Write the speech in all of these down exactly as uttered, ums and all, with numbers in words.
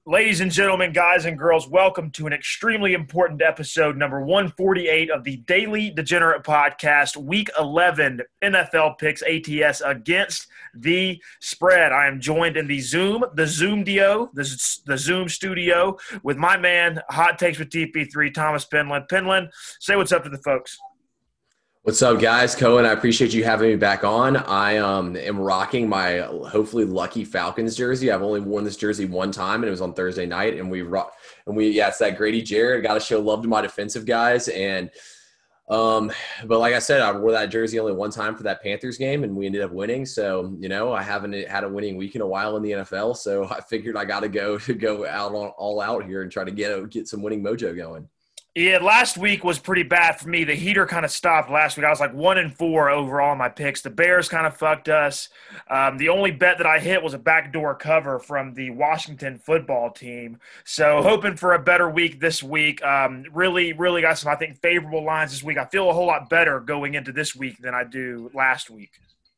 Ladies and gentlemen, guys and girls, welcome to an extremely important episode, number one forty-eight of the Daily Degenerate Podcast, Week eleven N F L Picks A T S against the spread. I am joined in the Zoom, the Zoom Dio, the, the Zoom studio with my man, Hot Takes with T P three, Thomas Penland. Penland, say what's up to the folks. What's up, guys? Cohen, I appreciate you having me back on. I um, am rocking my hopefully lucky Falcons jersey. I've only worn this jersey one time, and it was on Thursday night. And we rock, and we yeah, it's that Grady Jarrett. Got to show love to my defensive guys. And um, but like I said, I wore that jersey only one time for that Panthers game, and we ended up winning. So you know, I haven't had a winning week in a while in the N F L. So I figured I got to go to go out on all out here and try to get get some winning mojo going. Yeah, last week was pretty bad for me. The heater kind of stopped last week. I was like one and four overall in my picks. The Bears kind of fucked us. Um, the only bet that I hit was a backdoor cover from the Washington football team. So hoping for a better week this week. Um, really, really got some, I think, favorable lines this week. I feel a whole lot better going into this week than I do last week.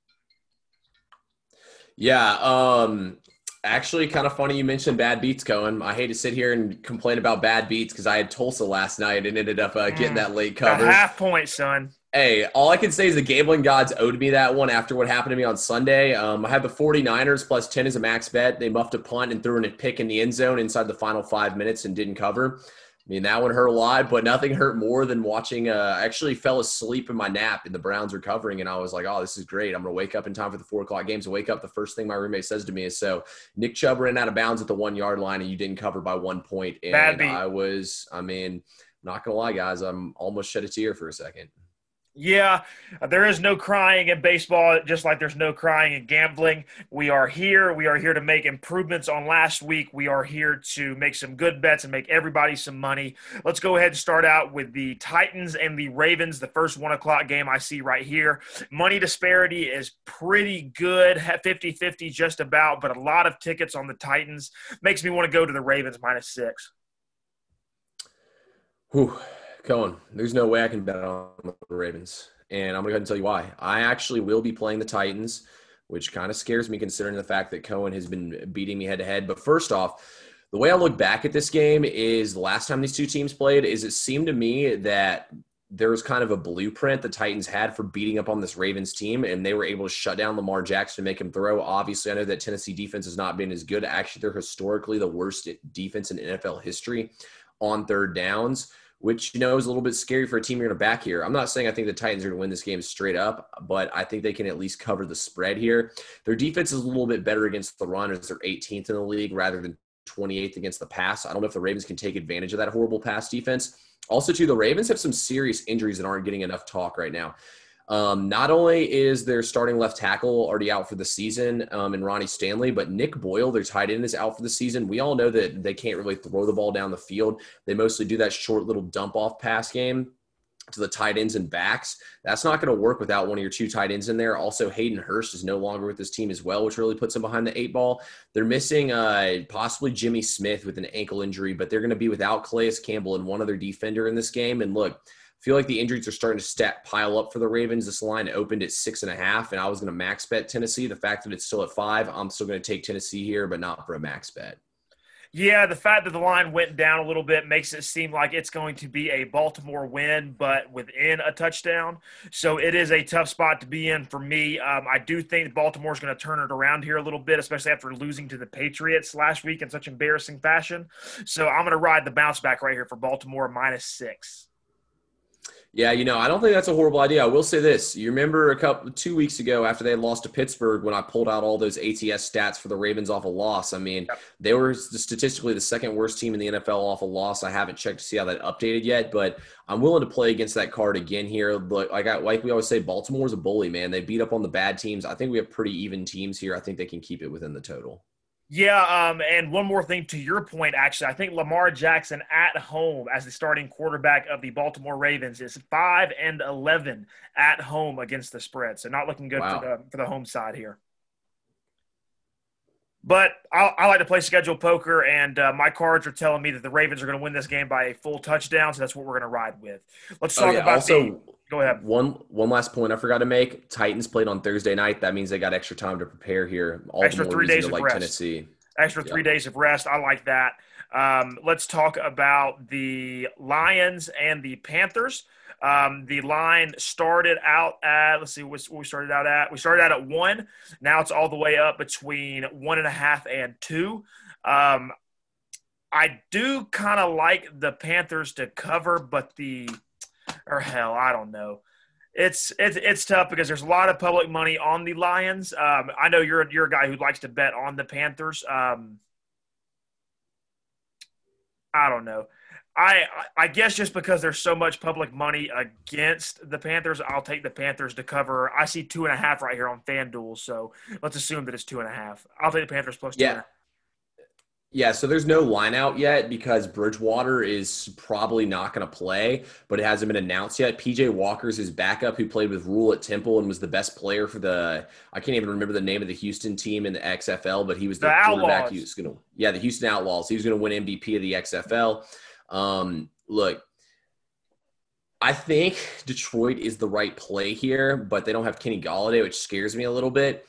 Yeah, um – Actually, kind of funny you mentioned bad beats, Cohen. I hate to sit here and complain about bad beats because I had Tulsa last night and ended up uh, getting that late cover. A half point, son. Hey, all I can say is the gambling gods owed me that one after what happened to me on Sunday. Um, I had the 49ers plus ten as a max bet. They muffed a punt and threw in a pick in the end zone inside the final five minutes and didn't cover. I mean, that one hurt a lot, but nothing hurt more than watching uh, – I actually fell asleep in my nap and the Browns were covering, and I was like, oh, this is great. I'm going to wake up in time for the four o'clock game. So wake up, the first thing my roommate says to me is, so Nick Chubb ran out of bounds at the one-yard line and you didn't cover by one point. And Bad beat. I was – I mean, not going to lie, guys, I'm almost shed a tear for a second. Yeah, there is no crying in baseball, just like there's no crying in gambling. We are here. We are here to make improvements on last week. We are here to make some good bets and make everybody some money. Let's go ahead and start out with the Titans and the Ravens, the first one o'clock game I see right here. Money disparity is pretty good, fifty-fifty just about, but a lot of tickets on the Titans. Makes me want to go to the Ravens minus six. Whew. Cohen, there's no way I can bet on the Ravens, and I'm going to go ahead and tell you why. I actually will be playing the Titans, which kind of scares me considering the fact that Cohen has been beating me head-to-head. But first off, the way I look back at this game is the last time these two teams played is it seemed to me that there was kind of a blueprint the Titans had for beating up on this Ravens team, and they were able to shut down Lamar Jackson and make him throw. Obviously, I know that Tennessee defense has not been as good. Actually, they're historically the worst defense in N F L history on third downs, which, you know, is a little bit scary for a team you're going to back here. I'm not saying I think the Titans are going to win this game straight up, but I think they can at least cover the spread here. Their defense is a little bit better against the run as they're eighteenth in the league rather than twenty-eighth against the pass. I don't know if the Ravens can take advantage of that horrible pass defense. Also, too, the Ravens have some serious injuries that aren't getting enough talk right now. Um, not only is their starting left tackle already out for the season um, in Ronnie Stanley, but Nick Boyle, their tight end, is out for the season. We all know that they can't really throw the ball down the field. They mostly do that short little dump-off pass game to the tight ends and backs. That's not going to work without one of your two tight ends in there. Also, Hayden Hurst is no longer with this team as well, which really puts them behind the eight ball. They're missing uh, possibly Jimmy Smith with an ankle injury, but they're going to be without Calais Campbell and one other defender in this game. And look, I feel like the injuries are starting to stack, pile up for the Ravens. This line opened at six and a half, and I was going to max bet Tennessee. The fact that it's still at five, I'm still going to take Tennessee here, but not for a max bet. Yeah, the fact that the line went down a little bit makes it seem like it's going to be a Baltimore win, but within a touchdown. So it is a tough spot to be in for me. Um, I do think Baltimore's going to turn it around here a little bit, especially after losing to the Patriots last week in such embarrassing fashion. So I'm going to ride the bounce back right here for Baltimore minus six. Yeah, you know, I don't think that's a horrible idea. I will say this. You remember a couple two weeks ago after they lost to Pittsburgh when I pulled out all those A T S stats for the Ravens off a loss. I mean, yep. They were statistically the second worst team in the N F L off a loss. I haven't checked to see how that updated yet, but I'm willing to play against that card again here. But like, I, like we always say, Baltimore's a bully, man. They beat up on the bad teams. I think we have pretty even teams here. I think they can keep it within the total. Yeah, um, and one more thing to your point, actually, I think Lamar Jackson at home as the starting quarterback of the Baltimore Ravens is five and eleven at home against the spread. So not looking good wow. for the for the home side here. But I, I like to play schedule poker, and uh, my cards are telling me that the Ravens are going to win this game by a full touchdown, so that's what we're going to ride with. Let's talk oh, yeah. about also, the – go ahead. One one last point I forgot to make. Titans played on Thursday night. That means they got extra time to prepare here. All extra the more three reason days to of like rest. Tennessee. Extra three Yep. days of rest. I like that. Um, let's talk about the Lions and the Panthers. Um, the line started out at, let's see what we started out at. We started out at one. Now it's all the way up between one and a half and two. Um, I do kind of like the Panthers to cover, but the, or hell, I don't know. It's it's it's tough because there's a lot of public money on the Lions. Um, I know you're you're a guy who likes to bet on the Panthers. Um, I don't know. I I guess just because there's so much public money against the Panthers, I'll take the Panthers to cover. I see two and a half right here on FanDuel, so let's assume that it's two and a half. I'll take the Panthers plus two. Yeah. Yeah, so there's no line out yet because Bridgewater is probably not going to play, but it hasn't been announced yet. P J Walker's his backup who played with Rule at Temple and was the best player for the – I can't even remember the name of the Houston team in the X F L, but he was the, The quarterback. Outlaws. He was going to – yeah, the Houston Outlaws. He was going to win M V P of the X F L. Um, look, I think Detroit is the right play here, but they don't have Kenny Golladay, which scares me a little bit.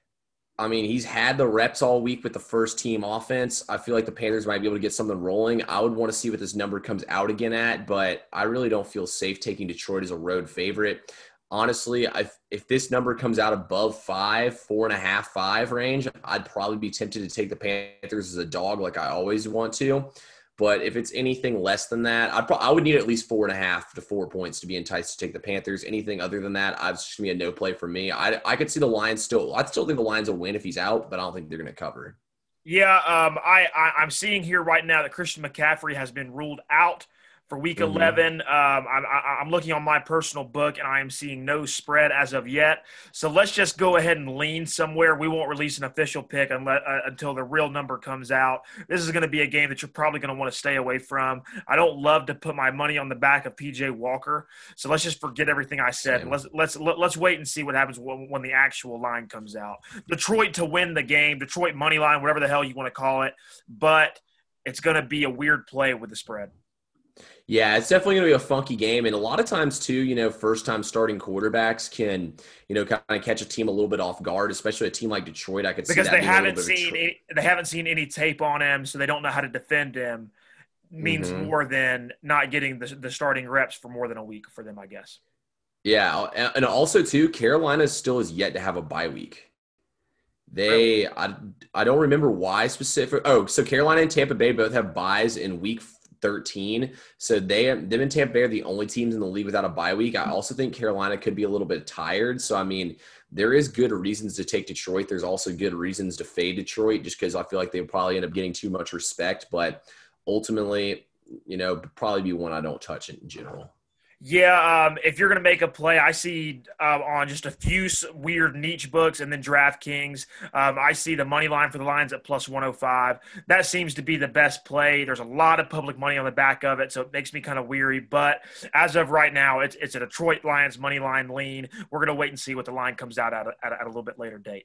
I mean, he's had the reps all week with the first team offense. I feel like the Panthers might be able to get something rolling. I would want to see what this number comes out again at, but I really don't feel safe taking Detroit as a road favorite. Honestly, I, if this number comes out above five, four and a half, five range, I'd probably be tempted to take the Panthers as a dog like I always want to. But if it's anything less than that, I'd pro- I would need at least four and a half to four points to be enticed to take the Panthers. Anything other than that, I'd just be a no play for me. I I could see the Lions still. I still think the Lions will win if he's out, but I don't think they're going to cover. Yeah, um, I, I I'm seeing here right now that Christian McCaffrey has been ruled out for Week Mhm. eleven. Um, I'm, I- I'm looking on my personal book, and I am seeing no spread as of yet. So let's just go ahead and lean somewhere. We won't release an official pick unless, uh, until the real number comes out. This is going to be a game that you're probably going to want to stay away from. I don't love to put my money on the back of P J Walker, so let's just forget everything I said. Same. Let's let's let, let's wait and see what happens when, when the actual line comes out. Detroit to win the game, Detroit money line, whatever the hell you want to call it, but it's going to be a weird play with the spread. Yeah, it's definitely going to be a funky game. And a lot of times, too, you know, first-time starting quarterbacks can, you know, kind of catch a team a little bit off guard, especially a team like Detroit. I could see Because that they being a little haven't bit of a seen tr- any, they haven't seen any tape on him, so they don't know how to defend him. Means Mhm. more than not getting the, the starting reps for more than a week for them, I guess. Yeah, and and also, too, Carolina still is yet to have a bye week. They, I, I don't remember why specific. Oh, so Carolina and Tampa Bay both have byes in week thirteen. So they, them and Tampa Bay are the only teams in the league without a bye week. I also think Carolina could be a little bit tired. So, I mean, there is good reasons to take Detroit. There's also good reasons to fade Detroit just because I feel like they probably end up getting too much respect. But ultimately, you know, probably be one I don't touch in general. Yeah, um, if you're going to make a play, I see uh, on just a few s- weird niche books and then DraftKings, um, I see the money line for the Lions at plus one oh five. That seems to be the best play. There's a lot of public money on the back of it, so it makes me kind of weary. But as of right now, it's, it's a Detroit Lions money line lean. We're going to wait and see what the line comes out at, at, at a little bit later date.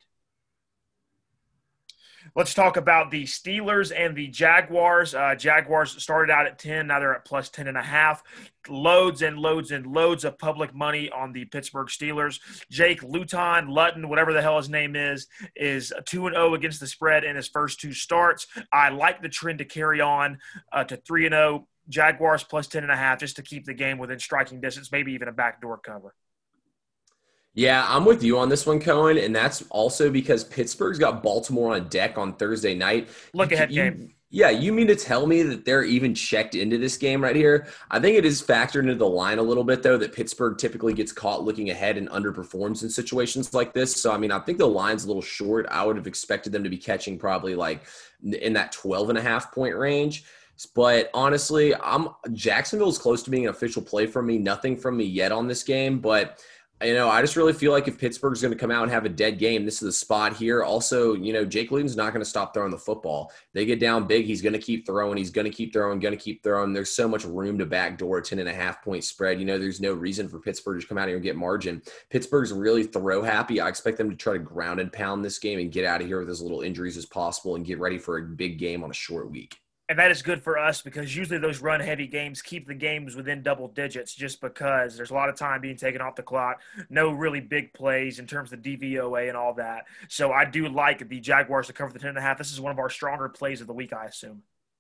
Let's talk about the Steelers and the Jaguars. Uh, Jaguars started out at ten. Now they're at plus ten and a half. Loads and loads and loads of public money on the Pittsburgh Steelers. Jake Luton, Luton, whatever the hell his name is, is two and oh against the spread in his first two starts. I like the trend to carry on uh, to three and oh. Jaguars plus ten and a half just to keep the game within striking distance, maybe even a backdoor cover. Yeah, I'm with you on this one, Cohen, and that's also because Pittsburgh's got Baltimore on deck on Thursday night. Look You- ahead you- game. Yeah, you mean to tell me that they're even checked into this game right here? I think it is factored into the line a little bit, though, that Pittsburgh typically gets caught looking ahead and underperforms in situations like this. So, I mean, I think the line's a little short. I would have expected them to be catching probably like in that twelve and a half point range. But honestly, I'm Jacksonville is close to being an official play from me. Nothing from me yet on this game, but you know, I just really feel like if Pittsburgh's going to come out and have a dead game, this is the spot here. Also, you know, Jake Luton's not going to stop throwing the football. They get down big, he's going to keep throwing. He's going to keep throwing, going to keep throwing. There's so much room to backdoor a ten and a half point spread. You know, there's no reason for Pittsburgh to come out here and get margin. Pittsburgh's really throw happy. I expect them to try to ground and pound this game and get out of here with as little injuries as possible and get ready for a big game on a short week. And that is good for us because usually those run-heavy games keep the games within double digits just because there's a lot of time being taken off the clock, no really big plays in terms of D V O A and all that. So I do like the Jaguars to cover the ten and a half. This is one of our stronger plays of the week, I assume.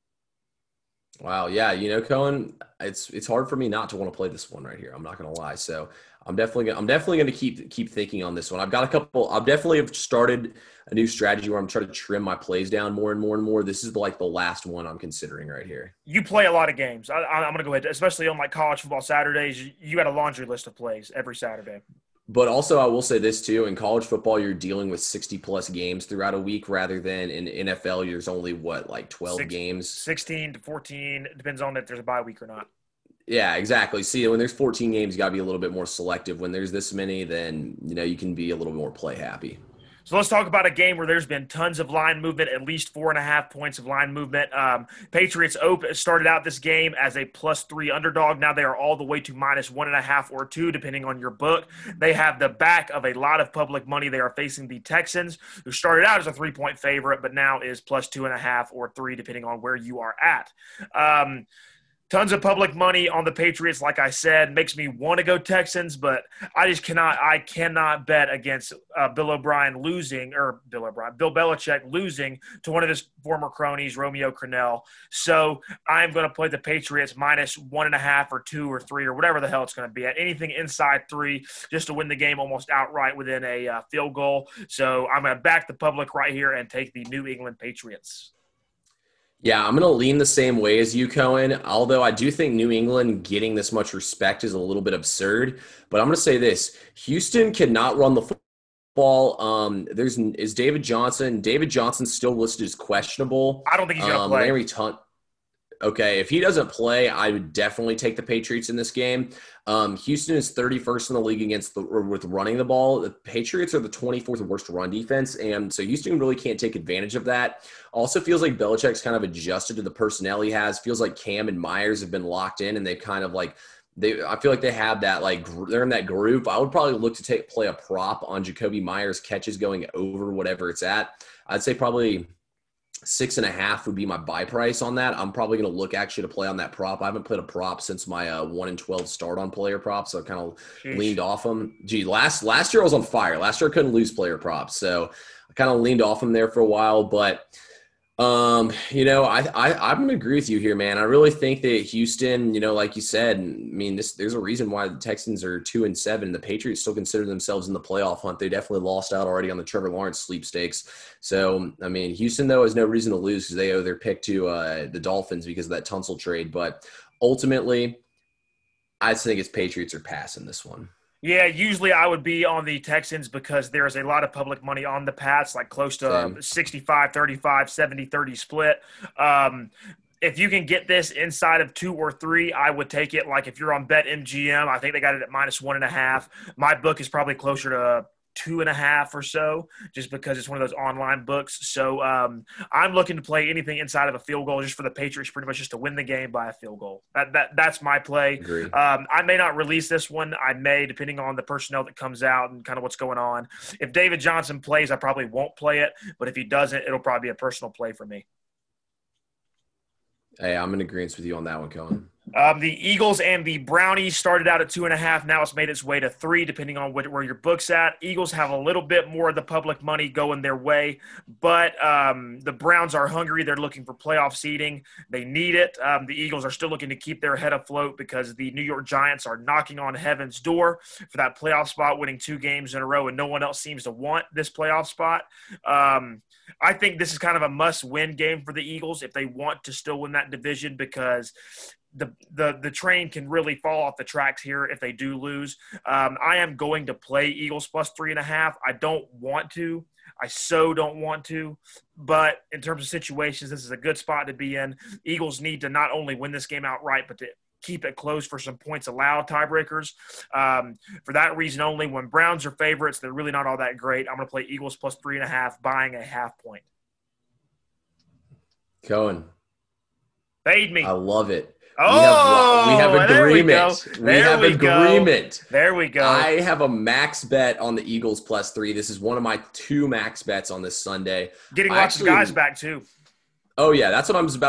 Wow, yeah, you know, Cohen, it's it's hard for me not to want to play this one right here. I'm not going to lie. So I'm definitely gonna, I'm definitely going to keep keep thinking on this one. I've got a couple. I've definitely have started a new strategy where I'm trying to trim my plays down more and more and more. This is like the last one I'm considering right here. You play a lot of games. I, I'm going to go ahead, especially on like college football Saturdays. You got a laundry list of plays every Saturday. But also, I will say this too: in college football, you're dealing with sixty plus games throughout a week, rather than in N F L, there's only what like twelve Six, games, sixteen to fourteen. It depends on if there's a bye week or not. Yeah, exactly. See, when there's fourteen games, you got to be a little bit more selective. When there's this many, then you know you can be a little more play happy. So let's talk about a game where there's been tons of line movement, at least four and a half points of line movement. Um, Patriots open, started out this game as a plus three underdog. Now they are all the way to minus one and a half or two, depending on your book. They have the back of a lot of public money. They are facing the Texans, who started out as a three-point favorite, but now is plus two and a half or three, depending on where you are at. Um, Tons of public money on the Patriots, like I said, makes me want to go Texans, but I just cannot. I cannot bet against uh, Bill O'Brien losing, or Bill O'Brien, Bill Belichick losing to one of his former cronies, Romeo Crennel. So I'm going to play the Patriots minus one and a half, or two, or three, or whatever the hell it's going to be at. Anything inside three, just to win the game almost outright within a uh, field goal. So I'm going to back the public right here and take the New England Patriots. Yeah, I'm going to lean the same way as you, Cohen, although I do think New England getting this much respect is a little bit absurd. But I'm going to say this. Houston cannot run the football. Um, there's is David Johnson. David Johnson's still listed as questionable. I don't think he's going to um, play. Larry Tun- Okay, if he doesn't play, I would definitely take the Patriots in this game. Um, Houston is thirty-first in the league against the with running the ball. The Patriots are the twenty-fourth worst run defense, and so Houston really can't take advantage of that. Also feels like Belichick's kind of adjusted to the personnel he has. Feels like Cam and Myers have been locked in, and they've kind of like they. I feel like they have that like they're in that group. I would probably look to take play a prop on Jacoby Myers catches going over whatever it's at. I'd say probably Six and a half would be my buy price on that. I'm probably going to look actually to play on that prop. I haven't played a prop since my uh, one and twelve start on player props, so I kind of leaned off them. Gee, last last year I was on fire. Last year I couldn't lose player props, so I kind of leaned off them there for a while. But um, you know, I, I I'm going to agree with you here, man. I really think that Houston, you know, like you said, I mean, this there's a reason why the Texans are two and seven. The Patriots still consider themselves in the playoff hunt. They definitely lost out already on the Trevor Lawrence sweepstakes. So, I mean, Houston though has no reason to lose because they owe their pick to uh, the Dolphins because of that Tunsil trade. But ultimately, I think it's Patriots are passing this one. Yeah, usually I would be on the Texans because there's a lot of public money on the Pats, like close to sixty-five thirty-five, seventy thirty split. Um, if you can get this inside of two or three, I would take it. Like if you're on BetMGM, I think they got it at minus one and a half. My book is probably closer to two and a half or so, just because it's one of those online books. So um, I'm looking to play anything inside of a field goal just for the Patriots, pretty much just to win the game by a field goal. That that That's my play. Um, I may not release this one. I may, depending on the personnel that comes out and kind of what's going on. If David Johnson plays, I probably won't play it. But if he doesn't, it'll probably be a personal play for me. Hey, I'm in agreement with you on that one, Cohen. Um, the Eagles and the Brownies started out at two and a half. Now it's made its way to three, depending on what, where your book's at. Eagles have a little bit more of the public money going their way, but um, the Browns are hungry. They're looking for playoff seeding. They need it. Um, the Eagles are still looking to keep their head afloat because the New York Giants are knocking on heaven's door for that playoff spot, winning two games in a row, and no one else seems to want this playoff spot. Um, I think this is kind of a must-win game for the Eagles if they want to still win that division because – The, the the train can really fall off the tracks here if they do lose. Um, I am going to play Eagles plus three and a half. I don't want to. I so don't want to. But in terms of situations, this is a good spot to be in. Eagles need to not only win this game outright, but to keep it close for some points allowed tiebreakers. Um, for that reason only, when Browns are favorites, they're really not all that great. I'm going to play Eagles plus three and a half, buying a half point. Cohen. Fade me. I love it. Oh, we have, we have agreement. There we, we have we agreement. Go. There we go. I have a max bet on the Eagles plus three. This is one of my two max bets on this Sunday. Getting lots of guys back too. Oh yeah, that's what I'm about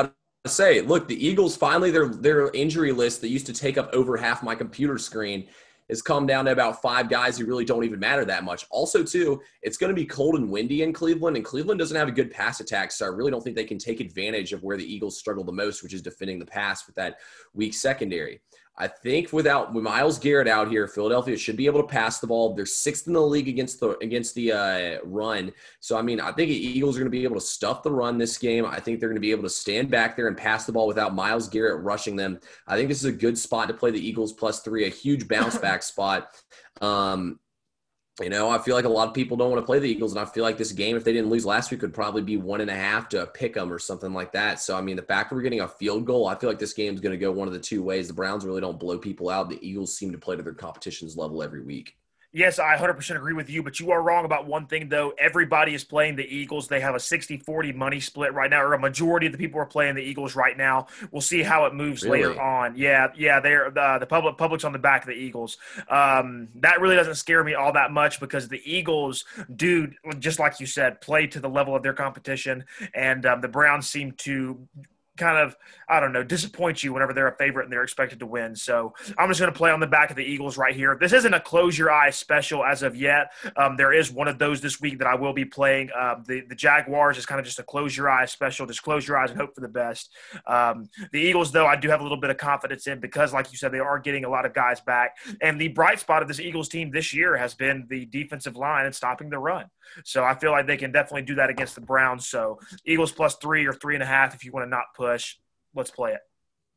to say, look, the Eagles finally their their injury list that used to take up over half my computer screen has come down to about five guys who really don't even matter that much. Also, too, it's going to be cold and windy in Cleveland, and Cleveland doesn't have a good pass attack, so I really don't think they can take advantage of where the Eagles struggle the most, which is defending the pass with that weak secondary. I think without with Myles Garrett out here, Philadelphia should be able to pass the ball. They're sixth in the league against the against the uh, run. So, I mean, I think the Eagles are going to be able to stuff the run this game. I think they're going to be able to stand back there and pass the ball without Myles Garrett rushing them. I think this is a good spot to play the Eagles plus three, a huge bounce back spot. Um, You know, I feel like a lot of people don't want to play the Eagles, and I feel like this game, if they didn't lose last week, would probably be one and a half to pick them or something like that. So, I mean, the fact that we're getting a field goal, I feel like this game is going to go one of the two ways. The Browns really don't blow people out. The Eagles seem to play to their competition's level every week. Yes, I one hundred percent agree with you, but you are wrong about one thing, though. Everybody is playing the Eagles. They have a sixty forty money split right now, or a majority of the people are playing the Eagles right now. We'll see how it moves Really? later on. Yeah, yeah, they're uh, the public public's on the back of the Eagles. Um, that really doesn't scare me all that much because the Eagles do, just like you said, play to the level of their competition, and um, the Browns seem to kind of, I don't know, disappoint you whenever they're a favorite and they're expected to win. So I'm just going to play on the back of the Eagles right here. This isn't a close your eyes special as of yet. Um, there is one of those this week that I will be playing. Um, the, the Jaguars is kind of just a close your eyes special. Just close your eyes and hope for the best. Um, the Eagles, though, I do have a little bit of confidence in because, like you said, they are getting a lot of guys back. And the bright spot of this Eagles team this year has been the defensive line and stopping the run. So I feel like they can definitely do that against the Browns. So Eagles plus three or three and a half if you want to not push. Let's play it.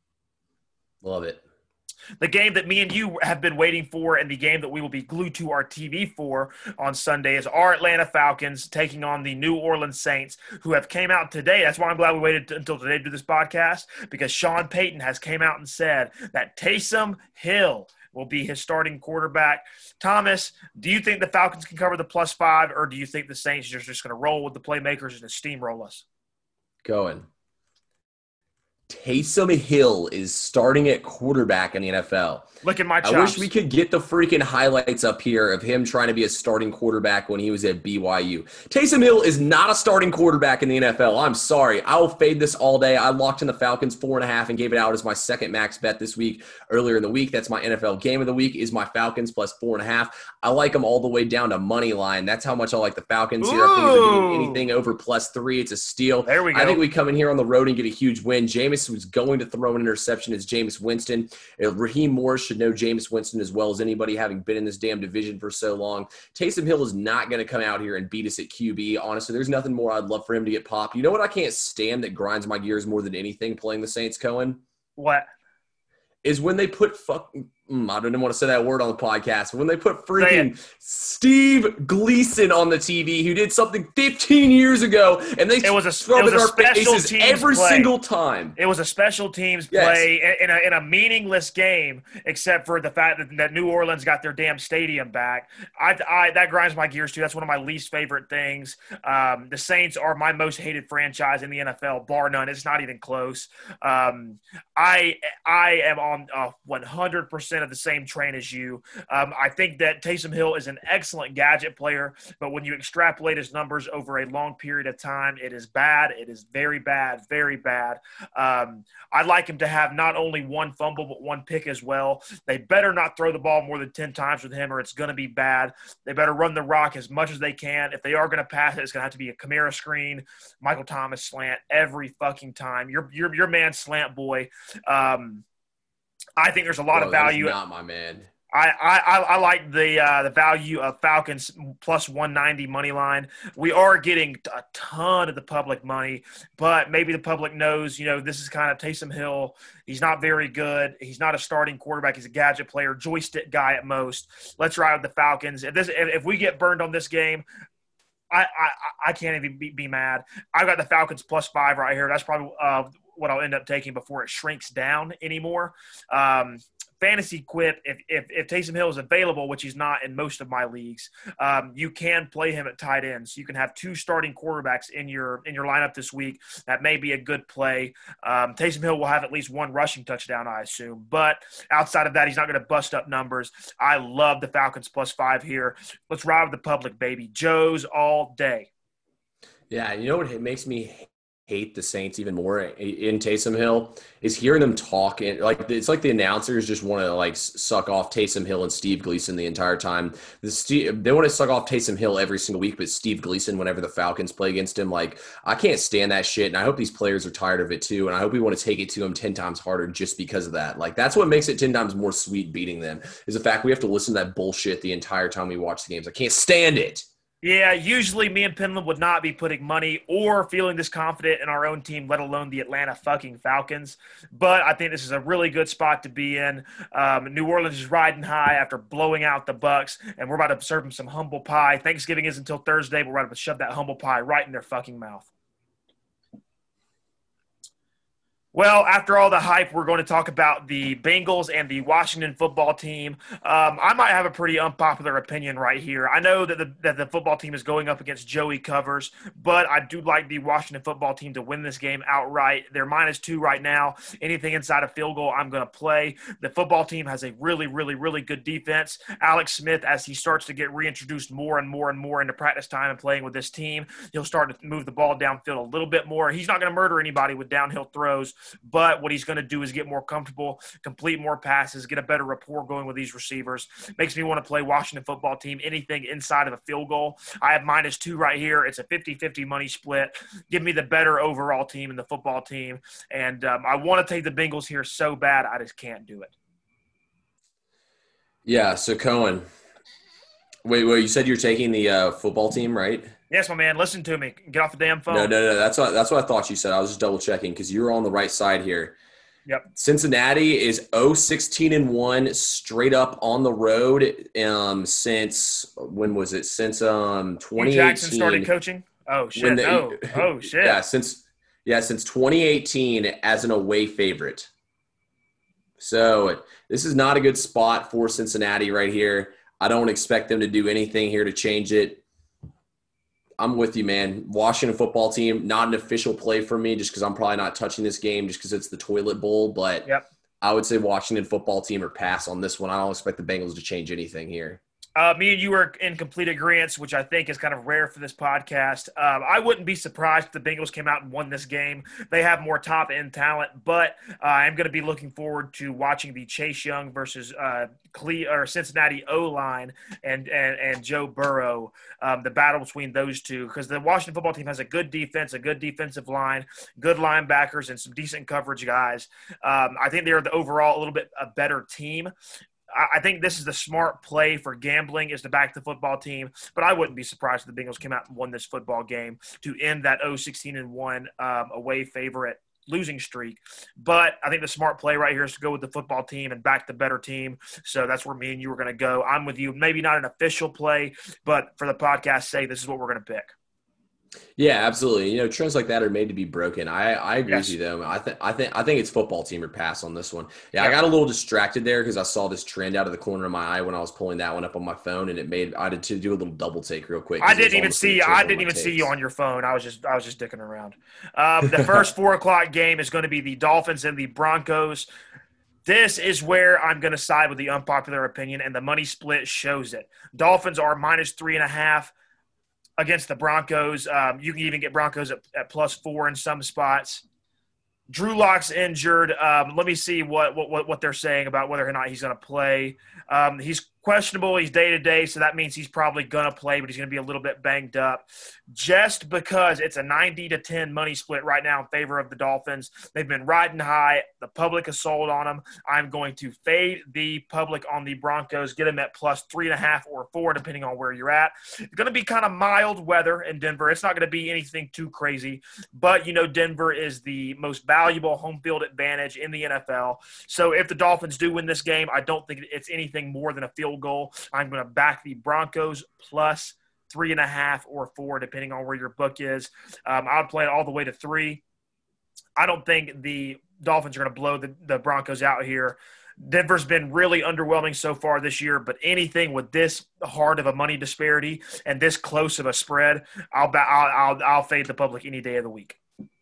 Love it. The game that me and you have been waiting for and the game that we will be glued to our T V for on Sunday is our Atlanta Falcons taking on the New Orleans Saints, who have came out today. That's why I'm glad we waited until today to do this podcast, because Sean Payton has came out and said that Taysom Hill will be his starting quarterback. Thomas, do you think the Falcons can cover the plus five, or do you think the Saints are just going to roll with the playmakers and steamroll us? Going. Taysom Hill is starting at quarterback in the N F L. Look at my chops. I wish we could get the freaking highlights up here of him trying to be a starting quarterback when he was at B Y U. Taysom Hill is not a starting quarterback in the N F L. I'm sorry. I will fade this all day. I locked in the Falcons four and a half and gave it out as my second max bet this week. Earlier in the week, that's my N F L game of the week is my Falcons plus four and a half. I like them all the way down to money line. That's how much I like the Falcons here. I think if they're getting anything over plus three, it's a steal. There we go. I think we come in here on the road and get a huge win. Jameis was going to throw an interception as Jameis Winston. Uh, Raheem Morris should know Jameis Winston as well as anybody, having been in this damn division for so long. Taysom Hill is not going to come out here and beat us at Q B. Honestly, there's nothing more I'd love for him to get popped. You know what I can't stand that grinds my gears more than anything playing the Saints, Cohen? What? Is when they put fuck. Mm, I don't even want to say that word on the podcast. But when they put freaking Steve Gleason on the T V, who did something fifteen years ago, and they it was a, scrub it was in a our special faces teams every play. single time. It was a special teams Yes. play in, a, in a meaningless game, except for the fact that, that New Orleans got their damn stadium back. I, I that grinds my gears too. That's one of my least favorite things. Um, the Saints are my most hated franchise in the N F L, bar none. It's not even close. Um, I I am on uh, one hundred percent of the same train as you. Um, I think that Taysom Hill is an excellent gadget player, but when you extrapolate his numbers over a long period of time, it is bad. It is very bad, very bad. Um, I'd like him to have not only one fumble, but one pick as well. They better not throw the ball more than ten times with him, or it's going to be bad. They better run the rock as much as they can. If they are going to pass it, it's going to have to be a Kamara screen, Michael Thomas slant every fucking time. Your your your man slant boy. Um, I think there's a lot Bro, of value. That is not my man. I, I, I like the uh, the value of Falcons plus one ninety money line. We are getting a ton of the public money, but maybe the public knows, you know, this is kind of Taysom Hill. He's not very good. He's not a starting quarterback. He's a gadget player, joystick guy at most. Let's ride with the Falcons. If this if, if we get burned on this game, I, I, I can't even be, be mad. I've got the Falcons plus five right here. That's probably uh, what I'll end up taking before it shrinks down anymore. Um, Fantasy quip, if, if if Taysom Hill is available, which he's not in most of my leagues, um, you can play him at tight end. So you can have two starting quarterbacks in your in your lineup this week. That may be a good play. Um, Taysom Hill will have at least one rushing touchdown, I assume. But outside of that, he's not going to bust up numbers. I love the Falcons plus five here. Let's ride with the public, baby. Joe's all day. Yeah, you know what it makes me hate the Saints even more in Taysom Hill is hearing them talk, and like it's like the announcers just want to like suck off Taysom Hill and Steve Gleason the entire time. The Steve, they want to suck off Taysom Hill every single week, but Steve Gleason whenever the Falcons play against him, like I can't stand that shit, and I hope these players are tired of it too, and I hope we want to take it to them ten times harder just because of that. Like that's what makes it ten times more sweet beating them is the fact we have to listen to that bullshit the entire time we watch the games. I can't stand it. Yeah, usually me and Penland would not be putting money or feeling this confident in our own team, let alone the Atlanta fucking Falcons. But I think this is a really good spot to be in. Um, New Orleans is riding high after blowing out the Bucks, and we're about to serve them some humble pie. Thanksgiving is until Thursday, but we're about to shove that humble pie right in their fucking mouth. Well, after all the hype, we're going to talk about the Bengals and the Washington football team. Um, I might have a pretty unpopular opinion right here. I know that the, that the football team is going up against Joey Covers, but I do like the Washington football team to win this game outright. They're minus two right now. Anything inside a field goal, I'm going to play. The football team has a really, really, really good defense. Alex Smith, as he starts to get reintroduced more and more and more into practice time and playing with this team, he'll start to move the ball downfield a little bit more. He's not going to murder anybody with downhill throws, but what he's going to do is get more comfortable, complete more passes, get a better rapport going with these receivers. Makes me want to play Washington football team, anything inside of a field goal. I have minus two right here. It's a fifty-fifty money split. Give me the better overall team in the football team. And um, I want to take the Bengals here so bad, I just can't do it. Yeah, so Cohen, wait, wait, you said you're taking the uh, football team, right? Yes, my man. Listen to me. Get off the damn phone. No, no, no. That's what that's what I thought you said. I was just double checking because you were on the right side here. Yep. Cincinnati is oh sixteen and one straight up on the road. Um, since when was it? Since um twenty eighteen. Jackson started coaching. Oh shit! They, oh, oh shit! Yeah, since yeah since twenty eighteen as an away favorite. So this is not a good spot for Cincinnati right here. I don't expect them to do anything here to change it. I'm with you, man. Washington football team, not an official play for me just because I'm probably not touching this game just because it's the toilet bowl. But yep. I would say Washington football team or pass on this one. I don't expect the Bengals to change anything here. Uh, me and you are in complete agreement, which I think is kind of rare for this podcast. Um, I wouldn't be surprised if the Bengals came out and won this game. They have more top-end talent, but uh, I'm going to be looking forward to watching the Chase Young versus uh, Cle- or Cincinnati O-line and, and, and Joe Burrow, um, the battle between those two, because the Washington football team has a good defense, a good defensive line, good linebackers, and some decent coverage guys. Um, I think they're the overall a little bit a better team. I think this is the smart play for gambling is to back the football team, but I wouldn't be surprised if the Bengals came out and won this football game to end that oh sixteen and one um, away favorite losing streak. But I think the smart play right here is to go with the football team and back the better team. So that's where me and you are going to go. I'm with you. Maybe not an official play, but for the podcast's sake, this is what we're going to pick. Yeah, absolutely. You know, trends like that are made to be broken. I, I agree yes. with you though. I think I think I think it's football team or pass on this one. Yeah, yep. I got a little distracted there because I saw this trend out of the corner of my eye when I was pulling that one up on my phone, and it made I had to do a little double take real quick. I didn't even see I didn't even takes. see you on your phone. I was just I was just dicking around. Um, the first four o'clock game is going to be the Dolphins and the Broncos. This is where I'm going to side with the unpopular opinion, and the money split shows it. Dolphins are minus three and a half against the Broncos. Um, you can even get Broncos at, at plus four in some spots. Drew Lock's injured. Um, let me see what, what what they're saying about whether or not he's going to play. Um, he's questionable. He's day-to-day, so that means he's probably going to play, but he's going to be a little bit banged up. Just because it's a ninety to ten money split right now in favor of the Dolphins. They've been riding high. The public has sold on them. I'm going to fade the public on the Broncos, get them at plus three and a half or four, depending on where you're at. It's going to be kind of mild weather in Denver. It's not going to be anything too crazy, but, you know, Denver is the most valuable home field advantage in the N F L. So if the Dolphins do win this game, I don't think it's anything more than a field goal. I'm going to back the Broncos plus three and a half or four, depending on where your book is. Um, I would play it all the way to three. I don't think the Dolphins are going to blow the, the Broncos out here. Denver's been really underwhelming so far this year, but anything with this hard of a money disparity and this close of a spread, I'll ba- I'll, I'll I'll fade the public any day of the week.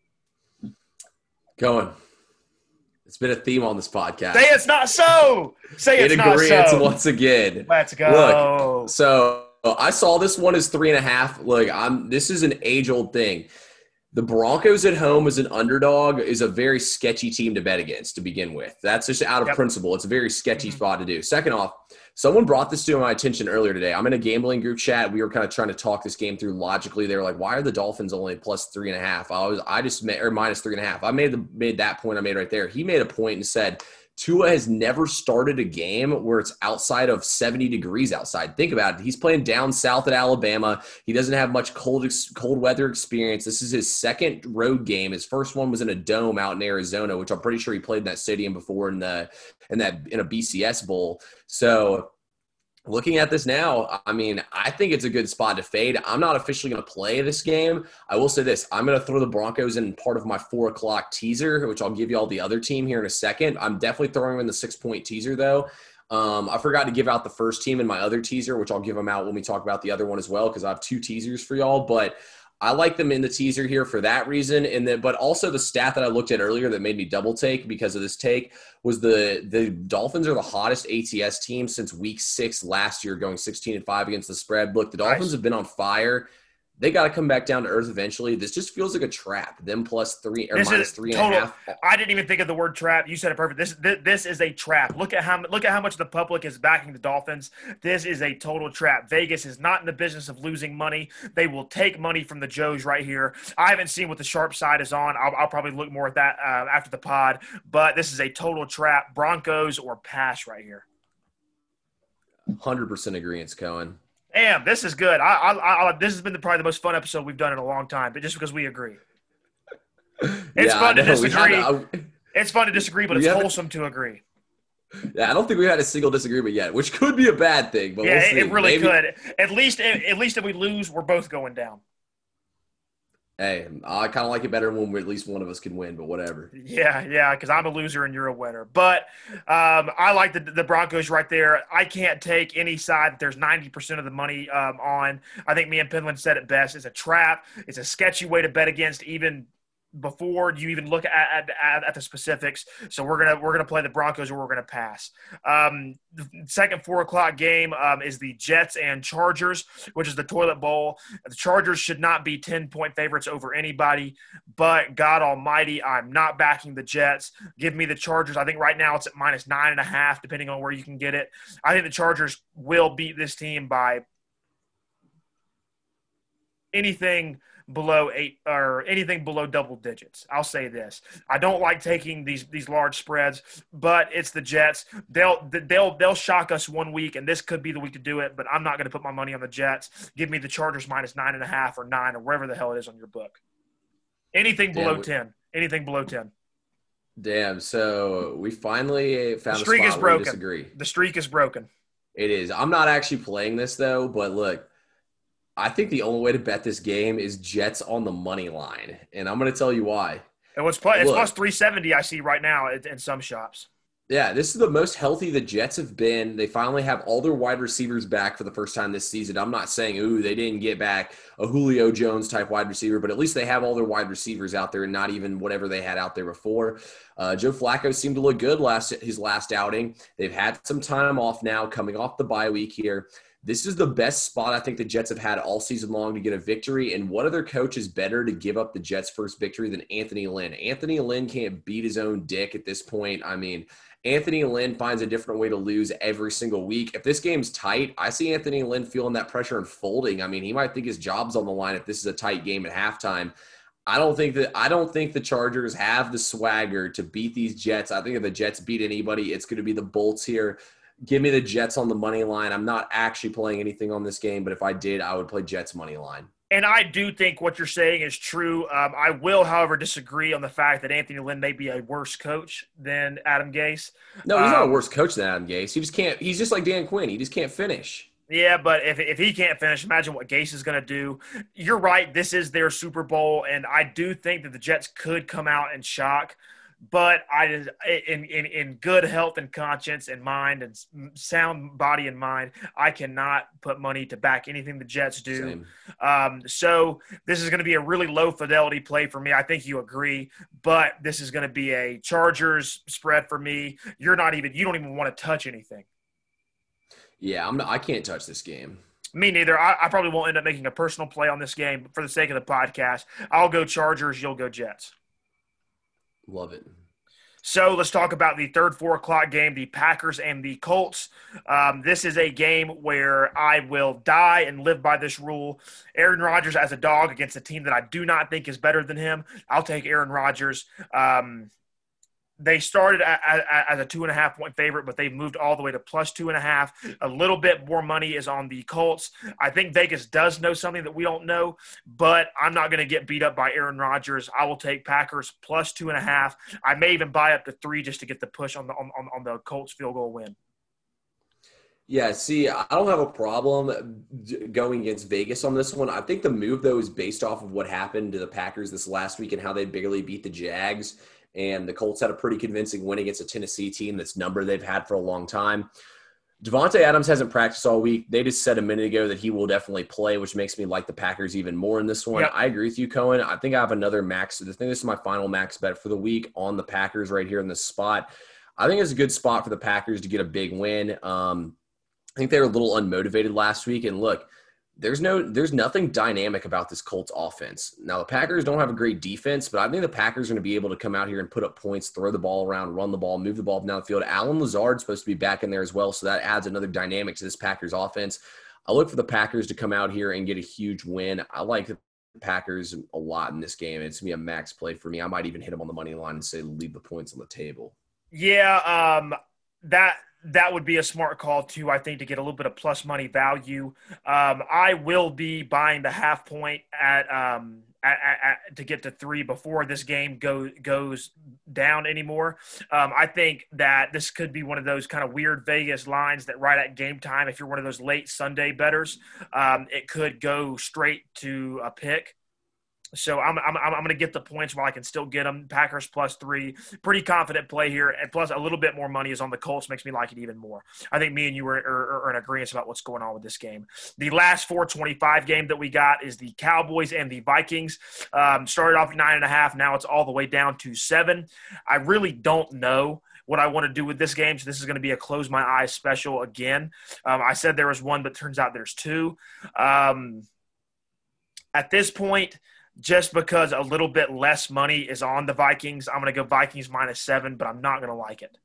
Going. It's been a theme on this podcast. Say it's not so. Say it's not so. Once again. Let's go. Look, so I saw this one as three and a half. Look, I'm. This is an age-old thing. The Broncos at home as an underdog is a very sketchy team to bet against to begin with. That's just out of Yep. principle. It's a very sketchy Mm-hmm. spot to do. Second off, someone brought this to my attention earlier today. I'm in a gambling group chat. We were kind of trying to talk this game through logically. They were like, "Why are the Dolphins only plus three and a half?" I was, I just made, or minus three and a half. I made the made that point I made right there. He made a point and said, Tua has never started a game where it's outside of seventy degrees outside. Think about it. He's playing down south at Alabama. He doesn't have much cold cold weather experience. This is his second road game. His first one was in a dome out in Arizona, which I'm pretty sure he played in that stadium before in the in that in a B C S bowl. So looking at this now, I mean, I think it's a good spot to fade. I'm not officially going to play this game. I will say this. I'm going to throw the Broncos in part of my four o'clock teaser, which I'll give you all the other team here in a second. I'm definitely throwing them in the six-point teaser, though. Um, I forgot to give out the first team in my other teaser, which I'll give them out when we talk about the other one as well, because I have two teasers for y'all. But I like them in the teaser here for that reason. And then, but also the stat that I looked at earlier that made me double take because of this take was the, the Dolphins are the hottest A T S team since week six last year, going sixteen and five against the spread. Look, the Dolphins Nice. have been on fire. They got to come back down to earth eventually. This just feels like a trap. Them plus three or This minus is three total. and a half. I didn't even think of the word trap. You said it perfect. This, this this is a trap. Look at how look at how much the public is backing the Dolphins. This is a total trap. Vegas is not in the business of losing money. They will take money from the Joes right here. I haven't seen what the sharp side is on. I'll, I'll probably look more at that uh, after the pod. But this is a total trap. Broncos or pass right here. one hundred percent agreement, Cohen. Damn, this is good. I, I, I, this has been the, probably the most fun episode we've done in a long time, but just because we agree. It's Yeah, fun to I know. We disagree. had- I- It's fun to disagree, but We it's haven't- wholesome to agree. Yeah, I don't think we had a single disagreement yet, which could be a bad thing. But Yeah, we'll it, see. it really Maybe- could. At least, at least if we lose, we're both going down. Hey, I kind of like it better when we, at least one of us can win, but whatever. Yeah, yeah, because I'm a loser and you're a winner. But um, I like the the Broncos right there. I can't take any side that there's ninety percent of the money um, on. I think me and Penland said it best. It's a trap. It's a sketchy way to bet against even before you even look at, at, at the specifics. So we're gonna we're gonna play the Broncos or we're gonna pass. Um, the second four o'clock game um, is the Jets and Chargers, which is the toilet bowl. The Chargers should not be ten point favorites over anybody, but God Almighty, I'm not backing the Jets. Give me the Chargers. I think right now it's at minus nine and a half, depending on where you can get it. I think the Chargers will beat this team by anything below eight or anything below double digits. I'll say this. I don't like taking these these large spreads, but it's the Jets. They'll they'll they'll shock us one week, and this could be the week to do it, but I'm not going to put my money on the Jets. Give me the Chargers minus nine and a half or nine or wherever the hell it is on your book. Anything below Damn. ten. Anything below ten. Damn. So we finally found The a streak spot is where we broken. disagree. The streak is broken. It is. I'm not actually playing this though, but look, I think the only way to bet this game is Jets on the money line, and I'm going to tell you why. And what's plus, it's Look. plus three seventy I see right now in in some shops. Yeah, this is the most healthy the Jets have been. They finally have all their wide receivers back for the first time this season. I'm not saying, ooh, they didn't get back a Julio Jones type wide receiver, but at least they have all their wide receivers out there and not even whatever they had out there before. Uh, Joe Flacco seemed to look good last his last outing. They've had some time off now, coming off the bye week here. This is the best spot I think the Jets have had all season long to get a victory. And what other coach is better to give up the Jets' first victory than Anthony Lynn? Anthony Lynn can't beat his own dick at this point. I mean, Anthony Lynn finds a different way to lose every single week. If this game's tight, I see Anthony Lynn feeling that pressure and folding. I mean, he might think his job's on the line if this is a tight game at halftime. I don't think that I don't think the Chargers have the swagger to beat these Jets. I think if the Jets beat anybody, it's going to be the Bolts here. Give me the Jets on the money line. I'm not actually playing anything on this game, but if I did, I would play Jets money line. And I do think what you're saying is true. Um, I will, however, disagree on the fact that Anthony Lynn may be a worse coach than Adam Gase. No, he's not a Um, worse coach than Adam Gase. He just can't. He's just like Dan Quinn. He just can't finish. Yeah, but if if he can't finish, imagine what Gase is going to do. You're right. This is their Super Bowl, and I do think that the Jets could come out and shock. But I, in in in good health and conscience and mind and sound body and mind, I cannot put money to back anything the Jets do. Same. Um, so this is going to be a really low fidelity play for me. I think you agree, but this is going to be a Chargers spread for me. You're not even you don't even want to touch anything. Yeah, I'm. Not, I can't touch this game. Me neither. I, I probably won't end up making a personal play on this game, but for the sake of the podcast, I'll go Chargers. You'll go Jets. Love it. So let's talk about the third four o'clock game, the Packers and the Colts. Um, this is a game where I will die and live by this rule. Aaron Rodgers as a dog against a team that I do not think is better than him. I'll take Aaron Rodgers. Um, They started as a two and a half point favorite, but they've moved all the way to plus two and a half. A little bit more money is on the Colts. I think Vegas does know something that we don't know, but I'm not going to get beat up by Aaron Rodgers. I will take Packers plus two and a half. I may even buy up to three just to get the push on the on, on the Colts field goal win. Yeah, see, I don't have a problem going against Vegas on this one. I think the move, though, is based off of what happened to the Packers this last week and how they barely beat the Jags. And the Colts had a pretty convincing win against a Tennessee team that's number they've had for a long time. Devontae Adams hasn't practiced all week. They just said a minute ago that he will definitely play, which makes me like the Packers even more in this one. Yep. I agree with you, Cohen. I think I have another max. I think this is my final max bet for the week on the Packers right here in this spot. I think it's a good spot for the Packers to get a big win. Um, I think they were a little unmotivated last week. And look, There's no, there's nothing dynamic about this Colts offense. Now, the Packers don't have a great defense, but I think the Packers are going to be able to come out here and put up points, throw the ball around, run the ball, move the ball down the field. Alan Lazard's supposed to be back in there as well, so that adds another dynamic to this Packers offense. I look for the Packers to come out here and get a huge win. I like the Packers a lot in this game. It's going to be a max play for me. I might even hit them on the money line and say leave the points on the table. Yeah, um, that – that would be a smart call, too, I think, to get a little bit of plus money value. Um, I will be buying the half point at, um, at, at, at to get to three before this game go, goes down anymore. Um, I think that this could be one of those kind of weird Vegas lines that right at game time, if you're one of those late Sunday bettors, um, it could go straight to a pick. So I'm I'm I'm going to get the points while I can still get them. Packers plus three, pretty confident play here, and plus a little bit more money is on the Colts, makes me like it even more. I think me and you are, are, are in agreement about what's going on with this game. The last four twenty-five game that we got is the Cowboys and the Vikings. Um, started off at nine and a half, now it's all the way down to seven. I really don't know what I want to do with this game, so this is going to be a close my eyes special again. Um, I said there was one, but turns out there's two. Um, at this point, just because a little bit less money is on the Vikings, I'm going to go Vikings minus seven, but I'm not going to like it.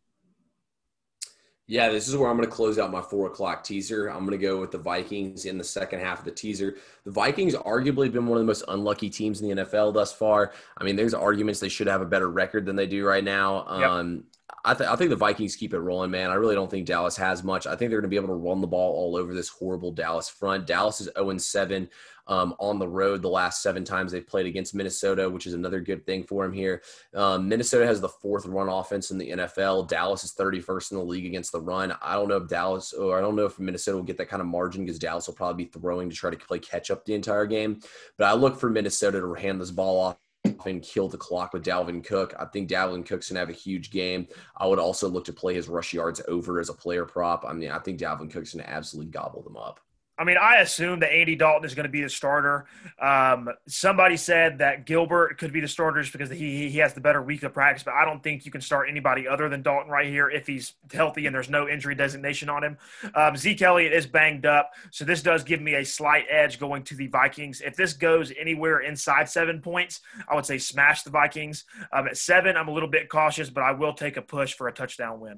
Yeah, this is where I'm going to close out my four o'clock teaser. I'm going to go with the Vikings in the second half of the teaser. The Vikings arguably been one of the most unlucky teams in the N F L thus far. I mean, there's arguments they should have a better record than they do right now. Um, yep. I, th- I think the Vikings keep it rolling, man. I really don't think Dallas has much. I think they're going to be able to run the ball all over this horrible Dallas front. Dallas is oh and seven um, on the road the last seven times they've played against Minnesota, which is another good thing for them here. Um, Minnesota has the fourth run offense in the N F L. Dallas is thirty-first in the league against the run. I don't know if Dallas or I don't know if Minnesota will get that kind of margin because Dallas will probably be throwing to try to play catch up the entire game. But I look for Minnesota to hand this ball off and kill the clock with Dalvin Cook. I think Dalvin Cook's going to have a huge game. I would also look to play his rush yards over as a player prop. I mean, I think Dalvin Cook's going to absolutely gobble them up. I mean, I assume that Andy Dalton is going to be the starter. Um, somebody said that Gilbert could be the starter just because he he has the better week of practice, but I don't think you can start anybody other than Dalton right here if he's healthy and there's no injury designation on him. Um, Zeke Elliott is banged up, so this does give me a slight edge going to the Vikings. If this goes anywhere inside seven points, I would say smash the Vikings. Um, at seven, I'm a little bit cautious, but I will take a push for a touchdown win.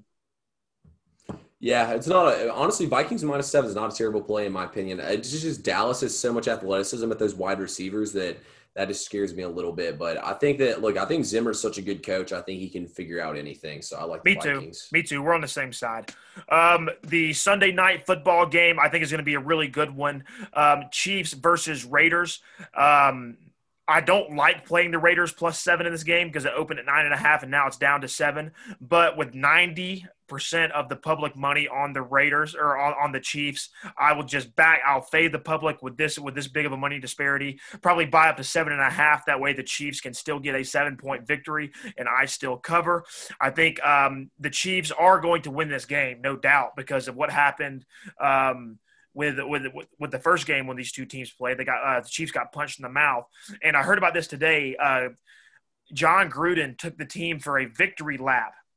Yeah, it's not a, honestly, Vikings minus seven is not a terrible play in my opinion. It's just, just Dallas has so much athleticism at those wide receivers that that just scares me a little bit. But I think that, look, I think Zimmer's such a good coach. I think he can figure out anything. So I like the me Vikings. Me too. Me too. We're on the same side. Um, the Sunday night football game, I think, is going to be a really good one. Um, Chiefs versus Raiders. Um, I don't like playing the Raiders plus seven in this game because it opened at nine and a half and now it's down to seven. But with ninety percent of the public money on the Raiders or on, on the Chiefs, I will just back. I'll fade the public with this with this big of a money disparity. Probably buy up to seven and a half. That way the Chiefs can still get a seven point victory and I still cover. I think um, the Chiefs are going to win this game, no doubt, because of what happened. Um, With, with with the first game when these two teams played, they got uh, the Chiefs got punched in the mouth, and I heard about this today. Uh, John Gruden took the team for a victory lap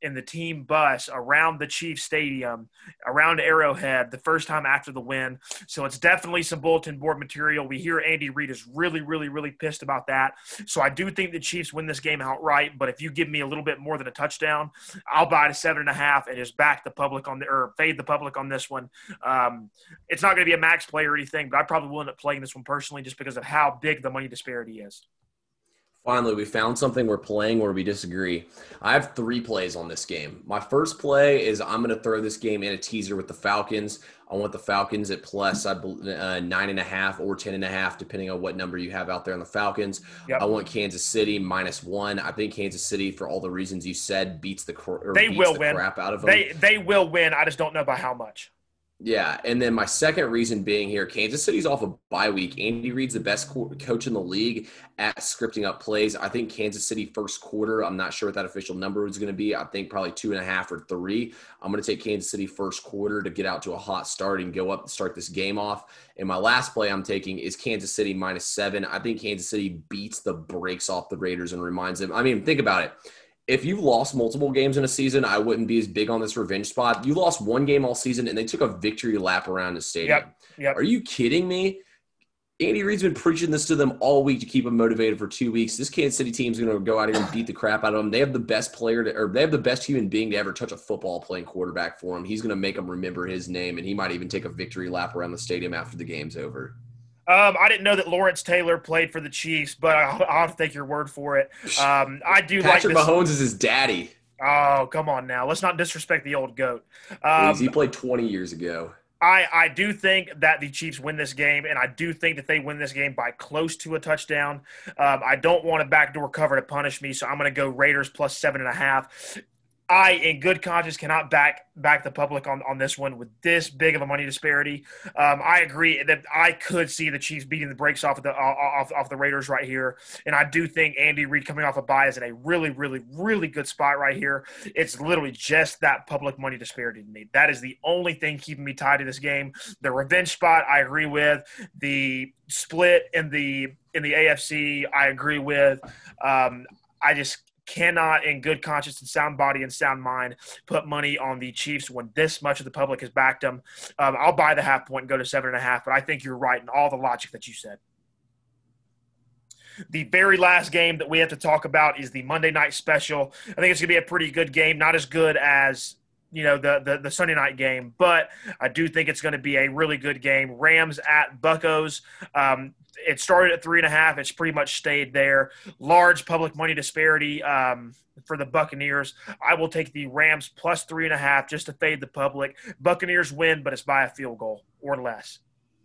in the team bus around the Chiefs Stadium, around Arrowhead, the first time after the win. So it's definitely some bulletin board material. We hear Andy Reid is really, really, really pissed about that. So I do think the Chiefs win this game outright, but if you give me a little bit more than a touchdown, I'll buy to seven and a half and just back the public on the, or fade the public on this one. Um, it's not going to be a max play or anything, but I probably will end up playing this one personally just because of how big the money disparity is. Finally, we found something we're playing where we disagree. I have three plays on this game. My first play is I'm going to throw this game in a teaser with the Falcons. I want the Falcons at plus I uh, nine and a half or ten and a half, depending on what number you have out there on the Falcons. Yep. I want Kansas City minus one. I think Kansas City, for all the reasons you said, beats the, or they beats will the win. crap out of them. They they will win. I just don't know by how much. Yeah, and then my second reason being here, Kansas City's off a bye week. Andy Reid's the best co- coach in the league at scripting up plays. I think Kansas City first quarter, I'm not sure what that official number is going to be. I think probably two and a half or three. I'm going to take Kansas City first quarter to get out to a hot start and go up and start this game off. And my last play I'm taking is Kansas City minus seven. I think Kansas City beats the brakes off the Raiders and reminds them. I mean, think about it. If you've lost multiple games in a season, I wouldn't be as big on this revenge spot. You lost one game all season, and they took a victory lap around the stadium. Yep, yep. Are you kidding me? Andy Reid's been preaching this to them all week to keep them motivated for two weeks. This Kansas City team's going to go out here and beat the crap out of them. They have the best player to, or they have the best human being to ever touch a football playing quarterback for him. He's going to make them remember his name, and he might even take a victory lap around the stadium after the game's over. Um, I didn't know that Lawrence Taylor played for the Chiefs, but I'll, I'll have to take your word for it. Um, I do Patrick like this. Mahomes is his daddy. Oh, come on now. Let's not disrespect the old GOAT. Um, Please, he played twenty years ago. I, I do think that the Chiefs win this game, and I do think that they win this game by close to a touchdown. Um, I don't want a backdoor cover to punish me, so I'm going to go Raiders plus seven and a half. I, in good conscience, cannot back back the public on, on this one with this big of a money disparity. Um, I agree that I could see the Chiefs beating the brakes off of the off, off the Raiders right here, and I do think Andy Reid coming off a bye is in a really, really, really good spot right here. It's literally just that public money disparity to me. That is the only thing keeping me tied to this game. The revenge spot, I agree with. The split in the in the A F C, I agree with. Um, I just cannot, in good conscience and sound body and sound mind, put money on the Chiefs when this much of the public has backed them. Um, I'll buy the half point and go to seven and a half, but I think you're right in all the logic that you said. The very last game that we have to talk about is the Monday night special. I think it's going to be a pretty good game, not as good as you know the, the the Sunday night game, but I do think it's going to be a really good game. Rams at Buccos. Um, it started at three and a half. It's pretty much stayed there. Large public money disparity um, for the Buccaneers. I will take the Rams plus three and a half just to fade the public. Buccaneers win, but it's by a field goal or less.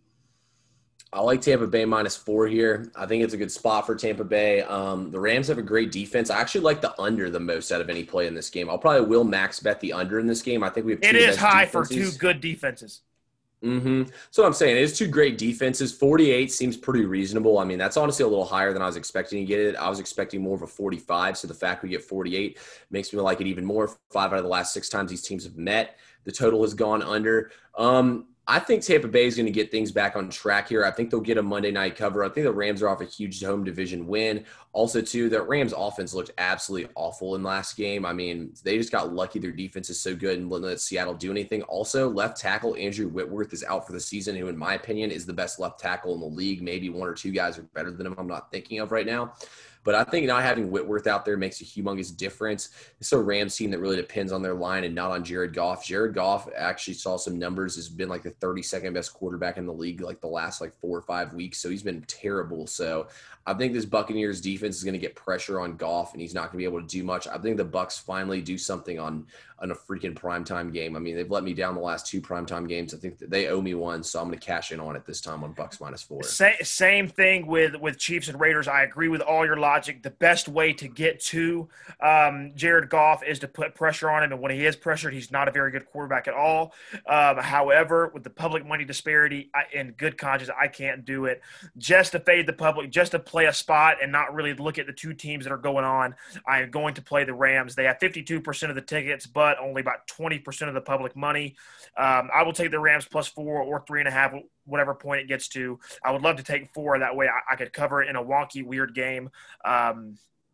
I like Tampa Bay minus four here. I think it's a good spot for Tampa Bay. Um, the Rams have a great defense. I actually like the under the most out of any play in this game. I'll probably will max bet the under in this game. I think we have two It is best high defenses. for two good defenses. Mm-hmm. So I'm saying it is two great defenses. forty-eight seems pretty reasonable. I mean, that's honestly a little higher than I was expecting to get it. I was expecting more of a forty-five. So the fact we get forty-eight makes me like it even more. Five out of the last six times these teams have met, the total has gone under. Um, I think Tampa Bay is going to get things back on track here. I think they'll get a Monday night cover. I think the Rams are off a huge home division win. Also, too, the Rams offense looked absolutely awful in last game. I mean, they just got lucky. Their defense is so good and let Seattle do anything. Also, left tackle Andrew Whitworth is out for the season, who, in my opinion, is the best left tackle in the league. Maybe one or two guys are better than him I'm not thinking of right now. But I think not having Whitworth out there makes a humongous difference. It's a Rams team that really depends on their line and not on Jared Goff. Jared Goff actually saw some numbers, has been like the thirty-second best quarterback in the league like the last like four or five weeks. So he's been terrible. So I think this Buccaneers defense is going to get pressure on Goff, and he's not going to be able to do much. I think the Bucs finally do something on, on a freaking primetime game. I mean, they've let me down the last two primetime games. I think that they owe me one, so I'm going to cash in on it this time on Bucs minus four. Sa- same thing with, with Chiefs and Raiders. I agree with all your logic. The best way to get to um, Jared Goff is to put pressure on him, and when he is pressured, he's not a very good quarterback at all. Um, however, with the public money disparity, I, in good conscience, I can't do it. Just to fade the public, just to play a spot and not really look at the two teams that are going on, I am going to play the Rams. They have fifty-two percent of the tickets, but only about twenty percent of the public money. Um, I will take the Rams plus four or three and a half, whatever point it gets to. I would love to take four. That way I, I could cover it in a wonky, weird game. Um,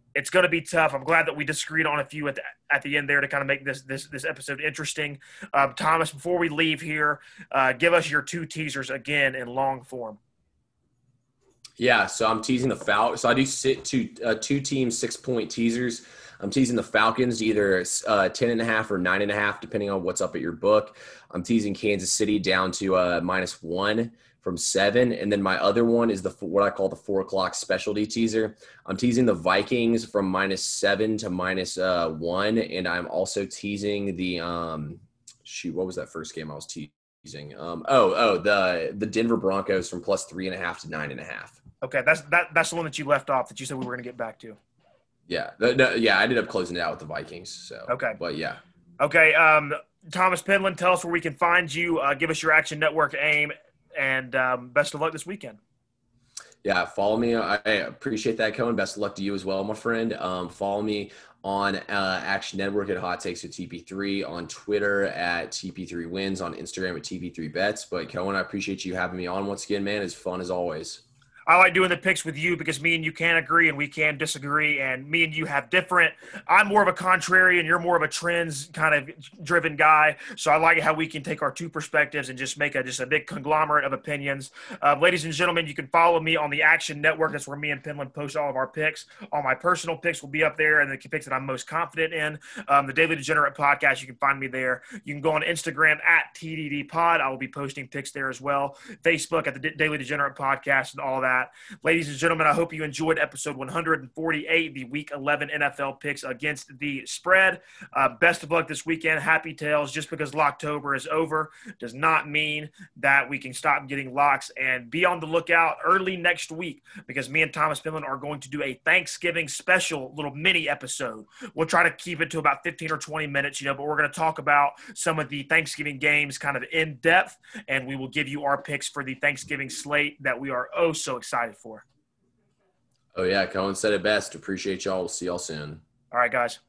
It's going to be tough. I'm glad that we disagreed on a few at the, at the end there to kind of make this this this episode interesting. Um, Thomas, before we leave here, uh, give us your two teasers again in long form. Yeah, so I'm teasing the Fal. So I do sit two uh, two team six point teasers. I'm teasing the Falcons either uh, ten and a half or nine and a half, depending on what's up at your book. I'm teasing Kansas City down to uh, minus one from seven, and then my other one is the what I call the four o'clock specialty teaser. I'm teasing the Vikings from minus seven to minus uh, one, and I'm also teasing the um, shoot. What was that first game I was teasing? Um, oh, oh, the the Denver Broncos from plus three and a half to nine and a half. Okay, that's that that's the one that you left off that you said we were going to get back to. Yeah, no, yeah, I ended up closing it out with the Vikings. So okay, but yeah, okay. Um, Thomas Penland, tell us where we can find you. Uh, give us your Action Network aim, and um, best of luck this weekend. Yeah, follow me. I appreciate that, Cohen. Best of luck to you as well, my friend. Um, follow me on uh, Action Network at Hot Takes with T P three, on Twitter at T P three Wins, on Instagram at T P three Bets. But Cohen, I appreciate you having me on once again, man. It's fun as always. I like doing the picks with you because me and you can agree and we can disagree, and me and you have different – I'm more of a contrarian, you're more of a trends kind of driven guy, so I like how we can take our two perspectives and just make a just a big conglomerate of opinions. Uh, ladies and gentlemen, you can follow me on the Action Network. That's where me and Penland post all of our picks. All my personal picks will be up there, and the picks that I'm most confident in. Um, the Daily Degenerate Podcast, you can find me there. You can go on Instagram at T D D Pod. I will be posting picks there as well. Facebook at the Daily Degenerate Podcast and all that. Ladies and gentlemen, I hope you enjoyed episode one forty-eight, the Week eleven N F L picks against the spread. Uh, best of luck this weekend. Happy tails. Just because Locktober is over does not mean that we can stop getting locks. And be on the lookout early next week because me and Thomas Penland are going to do a Thanksgiving special little mini episode. We'll try to keep it to about fifteen or twenty minutes, you know, but we're going to talk about some of the Thanksgiving games kind of in depth, and we will give you our picks for the Thanksgiving slate that we are oh so excited for. Oh, yeah. Cohen said it best. Appreciate y'all. We'll see y'all soon. All right, guys.